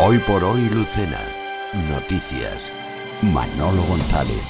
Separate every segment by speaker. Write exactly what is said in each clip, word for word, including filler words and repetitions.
Speaker 1: Hoy por hoy, Lucena. Noticias. Manolo González.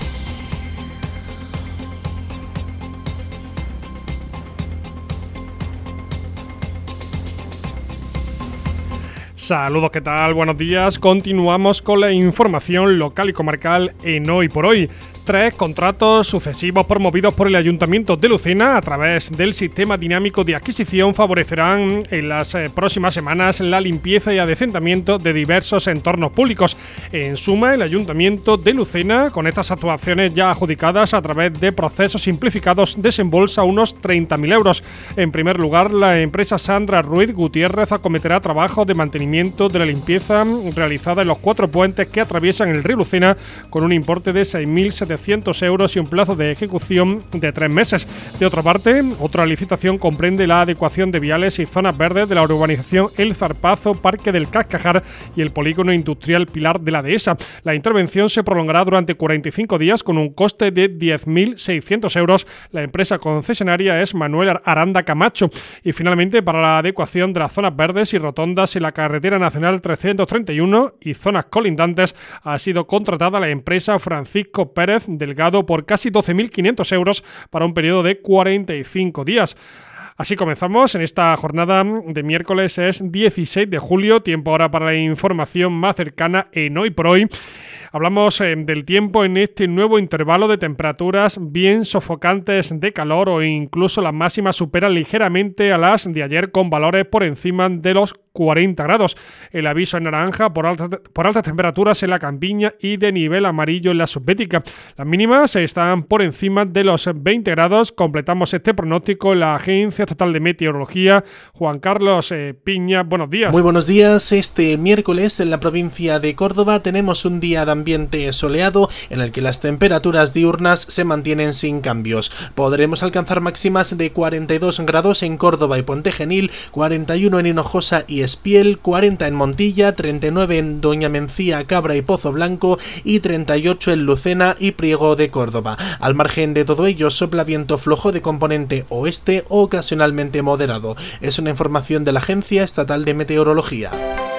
Speaker 2: Saludos, ¿qué tal? Buenos días. Continuamos con la información local y comarcal en Hoy por Hoy. Tres contratos sucesivos promovidos por el Ayuntamiento de Lucena a través del sistema dinámico de adquisición favorecerán en las próximas semanas la limpieza y adecentamiento de diversos entornos públicos. En suma, el Ayuntamiento de Lucena, con estas actuaciones ya adjudicadas a través de procesos simplificados, desembolsa unos treinta mil euros. En primer lugar, la empresa Sandra Ruiz Gutiérrez acometerá trabajos de mantenimiento de la limpieza realizada en los cuatro puentes que atraviesan el río Lucena con un importe de seis mil setecientos euros y un plazo de ejecución de tres meses. De otra parte, otra licitación comprende la adecuación de viales y zonas verdes de la urbanización El Zarpazo, Parque del Cascajar y el polígono industrial Pilar de la Dehesa. La intervención se prolongará durante cuarenta y cinco días con un coste de diez mil seiscientos euros. La empresa concesionaria es Manuel Aranda Camacho. Y finalmente, para la adecuación de las zonas verdes y rotondas en la carretera nacional trescientos treinta y uno y zonas colindantes, ha sido contratada la empresa Francisco Pérez Delgado por casi doce mil quinientos euros para un periodo de cuarenta y cinco días. Así comenzamos en esta jornada de miércoles, es dieciséis de julio, tiempo ahora para la información más cercana en Hoy por Hoy. Hablamos eh, del tiempo en este nuevo intervalo de temperaturas bien sofocantes de calor, o incluso las máximas superan ligeramente a las de ayer con valores por encima de los cuarenta grados. El aviso en naranja por, alta, por altas temperaturas en la Campiña y de nivel amarillo en la Subbética. Las mínimas están por encima de los veinte grados. Completamos este pronóstico en la Agencia Estatal de Meteorología. Juan Carlos eh, Piña, buenos días.
Speaker 3: Muy buenos días. Este miércoles en la provincia de Córdoba tenemos un día de ambiente soleado en el que las temperaturas diurnas se mantienen sin cambios. Podremos alcanzar máximas de cuarenta y dos grados en Córdoba y Puente Genil, cuarenta y uno en Hinojosa y Espiel, cuarenta en Montilla, treinta y nueve en Doña Mencía, Cabra y Pozo Blanco y treinta y ocho en Lucena y Priego de Córdoba. Al margen de todo ello, sopla viento flojo de componente oeste o ocasionalmente moderado. Es una información de la Agencia Estatal de Meteorología.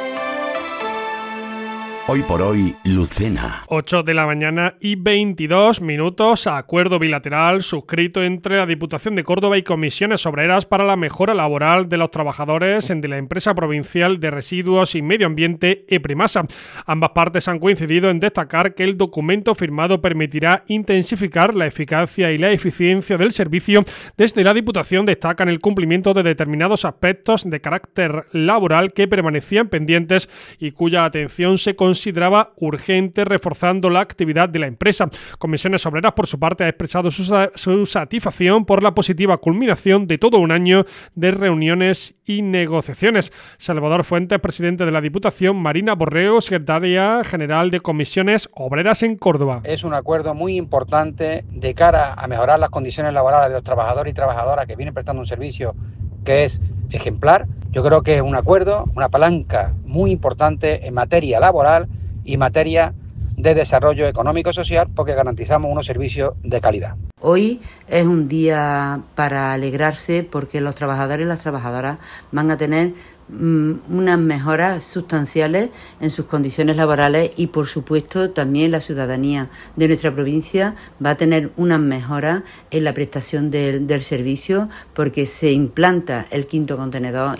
Speaker 1: Hoy por hoy, Lucena.
Speaker 2: ocho de la mañana y veintidós minutos. Acuerdo bilateral suscrito entre la Diputación de Córdoba y Comisiones Obreras para la mejora laboral de los trabajadores de la Empresa Provincial de Residuos y Medio Ambiente, EPREMASA. Ambas partes han coincidido en destacar que el documento firmado permitirá intensificar la eficacia y la eficiencia del servicio. Desde la Diputación destacan el cumplimiento de determinados aspectos de carácter laboral que permanecían pendientes y cuya atención se consideraba urgente, reforzando la actividad de la empresa. Comisiones Obreras, por su parte, ha expresado su, su satisfacción por la positiva culminación de todo un año de reuniones y negociaciones. Salvador Fuentes, presidente de la Diputación; Marina Borreo, secretaria general de Comisiones Obreras en Córdoba.
Speaker 4: Es un acuerdo muy importante de cara a mejorar las condiciones laborales de los trabajadores y trabajadoras que vienen prestando un servicio que es ejemplar. Yo creo que es un acuerdo, una palanca muy importante en materia laboral y materia de desarrollo económico y social, porque garantizamos unos servicios de calidad.
Speaker 5: Hoy es un día para alegrarse porque los trabajadores y las trabajadoras van a tener mmm, unas mejoras sustanciales en sus condiciones laborales, y por supuesto también la ciudadanía de nuestra provincia va a tener unas mejoras en la prestación del, del servicio, porque se implanta el quinto contenedor.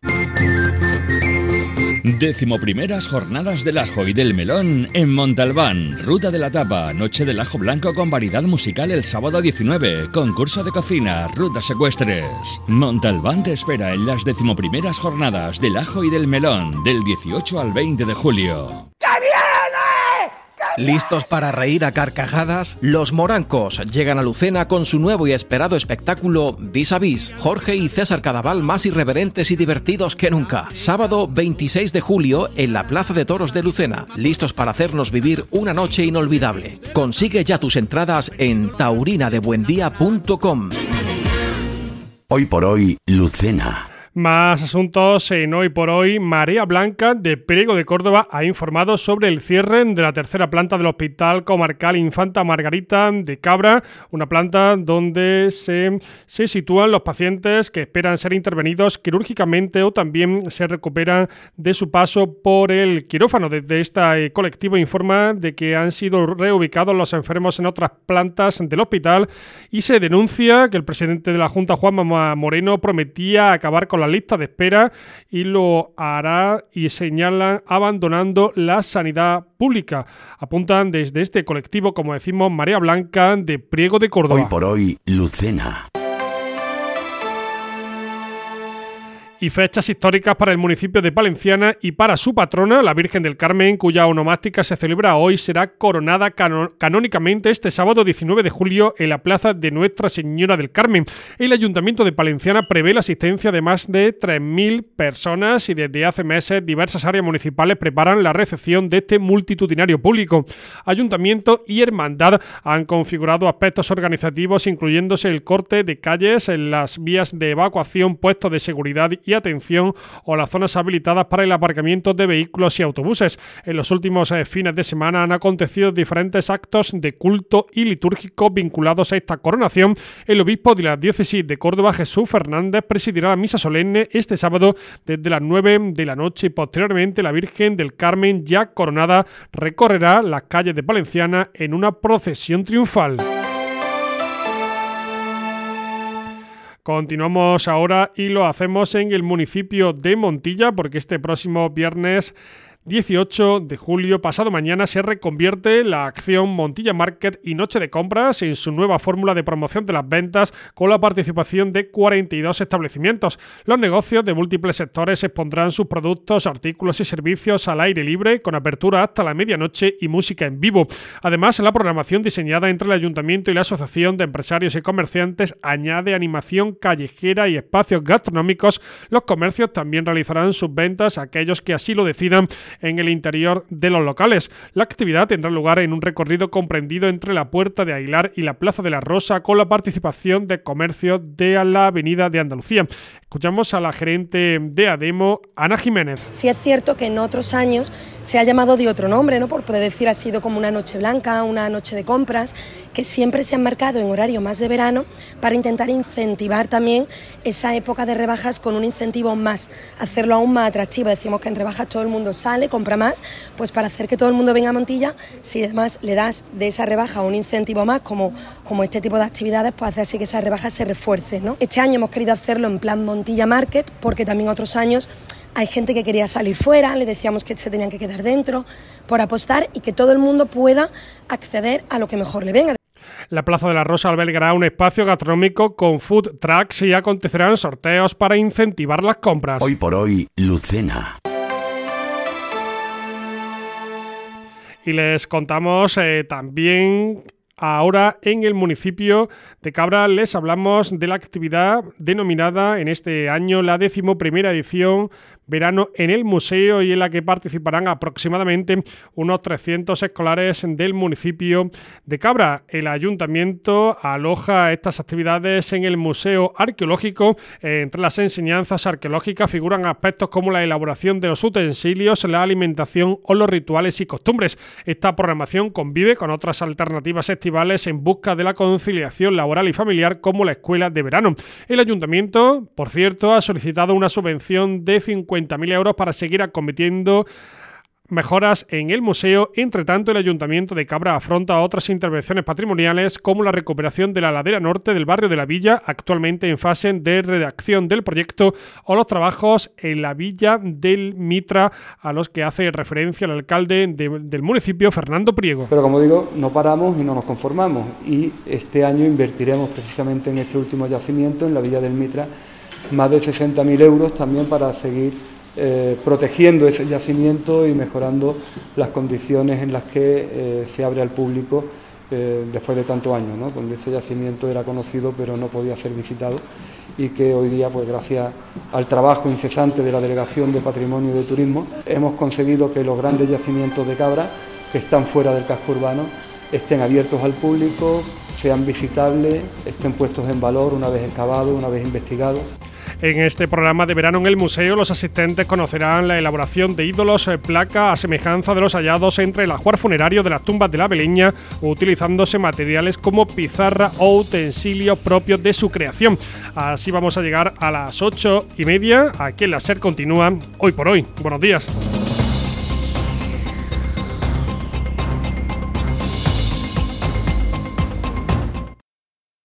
Speaker 6: Décimo primeras jornadas del ajo y del melón en Montalbán. Ruta de la tapa, noche del ajo blanco con variedad musical el sábado diecinueve, concurso de cocina, rutas ecuestres. Montalbán te espera en las décimo primeras jornadas del ajo y del melón del dieciocho al veinte de julio.
Speaker 7: ¿Listos para reír a carcajadas? Los morancos llegan a Lucena con su nuevo y esperado espectáculo Vis a Vis. Jorge y César Cadaval más irreverentes y divertidos que nunca. Sábado veintiséis de julio en la Plaza de Toros de Lucena. Listos para hacernos vivir una noche inolvidable. Consigue ya tus entradas en taurina de buendía punto com.
Speaker 1: Hoy por hoy, Lucena.
Speaker 2: Más asuntos en Hoy por Hoy. Marea Blanca de Priego de Córdoba ha informado sobre el cierre de la tercera planta del Hospital Comarcal Infanta Margarita de Cabra, una planta donde se, se sitúan los pacientes que esperan ser intervenidos quirúrgicamente o también se recuperan de su paso por el quirófano. Desde este colectivo informa de que han sido reubicados los enfermos en otras plantas del hospital y se denuncia que el presidente de la Junta, Juanma Moreno, prometía acabar con la lista de espera y lo hará, y señalan abandonando la sanidad pública. Apuntan desde este colectivo, como decimos, Marea Blanca de Priego de Córdoba.
Speaker 1: Hoy por Hoy, Lucena.
Speaker 2: Y fechas históricas para el municipio de Palenciana y para su patrona, la Virgen del Carmen, cuya onomástica se celebra hoy, será coronada cano- canónicamente este sábado diecinueve de julio en la plaza de Nuestra Señora del Carmen. El Ayuntamiento de Palenciana prevé la asistencia de más de tres mil personas y desde hace meses diversas áreas municipales preparan la recepción de este multitudinario público. Ayuntamiento y Hermandad han configurado aspectos organizativos, incluyéndose el corte de calles en las vías de evacuación, puestos de seguridad y y atención o las zonas habilitadas para el aparcamiento de vehículos y autobuses. En los últimos eh, fines de semana han acontecido diferentes actos de culto y litúrgico vinculados a esta coronación. El obispo de la diócesis de Córdoba, Jesús Fernández, presidirá la misa solemne este sábado desde las nueve de la noche y posteriormente la Virgen del Carmen, ya coronada, recorrerá las calles de Palenciana en una procesión triunfal. Continuamos ahora y lo hacemos en el municipio de Montilla, porque este próximo viernes dieciocho de julio, pasado mañana, se reconvierte la acción Montilla Market y Noche de Compras en su nueva fórmula de promoción de las ventas, con la participación de cuarenta y dos establecimientos. Los negocios de múltiples sectores expondrán sus productos, artículos y servicios al aire libre, con apertura hasta la medianoche y música en vivo. Además, la programación diseñada entre el Ayuntamiento y la Asociación de Empresarios y Comerciantes añade animación callejera y espacios gastronómicos. Los comercios también realizarán sus ventas, aquellos que así lo decidan, en el interior de los locales. La actividad tendrá lugar en un recorrido comprendido entre la Puerta de Aguilar y la Plaza de la Rosa, con la participación de comercios de la Avenida de Andalucía. Escuchamos a la gerente de Ademo, Ana Jiménez.
Speaker 8: Sí es cierto que en otros años se ha llamado de otro nombre, ¿no? Por poder decir, ha sido como una noche blanca, una noche de compras, que siempre se han marcado en horario más de verano para intentar incentivar también esa época de rebajas con un incentivo más, hacerlo aún más atractivo. Decimos que en rebajas todo el mundo sale, compra más, pues para hacer que todo el mundo venga a Montilla, si además le das de esa rebaja un incentivo más, como, como este tipo de actividades, pues hace así que esa rebaja se refuerce, ¿no? Este año hemos querido hacerlo en plan Montilla Market, porque también otros años hay gente que quería salir fuera, le decíamos que se tenían que quedar dentro, por apostar y que todo el mundo pueda acceder a lo que mejor le venga.
Speaker 2: La Plaza de la Rosa albergará un espacio gastronómico con food trucks y acontecerán sorteos para incentivar las compras.
Speaker 1: Hoy por Hoy, Lucena.
Speaker 2: Y les contamos eh, también ahora en el municipio de Cabra, les hablamos de la actividad denominada en este año la decimoprimera edición Verano en el Museo, y en la que participarán aproximadamente unos trescientos escolares del municipio de Cabra. El ayuntamiento aloja estas actividades en el Museo Arqueológico. Entre las enseñanzas arqueológicas figuran aspectos como la elaboración de los utensilios, la alimentación o los rituales y costumbres. Esta programación convive con otras alternativas estivales en busca de la conciliación laboral y familiar, como la escuela de verano. El ayuntamiento, por cierto, ha solicitado una subvención de cincuenta mil euros para seguir acometiendo mejoras en el museo. Entre tanto, el Ayuntamiento de Cabra afronta otras intervenciones patrimoniales, como la recuperación de la ladera norte del barrio de la Villa, actualmente en fase de redacción del proyecto, o los trabajos en la Villa del Mitra, a los que hace referencia el alcalde de, del municipio, Fernando Priego.
Speaker 9: Pero como digo, no paramos y no nos conformamos, y este año invertiremos precisamente en este último yacimiento, en la Villa del Mitra, más de sesenta mil euros también para seguir Eh, protegiendo ese yacimiento y mejorando las condiciones en las que eh, se abre al público eh, después de tantos años, ¿no? Donde ese yacimiento era conocido pero no podía ser visitado, y que hoy día, pues gracias al trabajo incesante de la Delegación de Patrimonio y de Turismo, hemos conseguido que los grandes yacimientos de Cabra, que están fuera del casco urbano, estén abiertos al público, sean visitables, estén puestos en valor una vez excavados, una vez investigados.
Speaker 2: En este programa de verano en el museo, los asistentes conocerán la elaboración de ídolos, eh, placa a semejanza de los hallados entre el ajuar funerario de las tumbas de la Beleña, utilizándose materiales como pizarra o utensilios propios de su creación. Así vamos a llegar a las ocho y media. Aquí en la SER continúa Hoy por Hoy. Buenos días.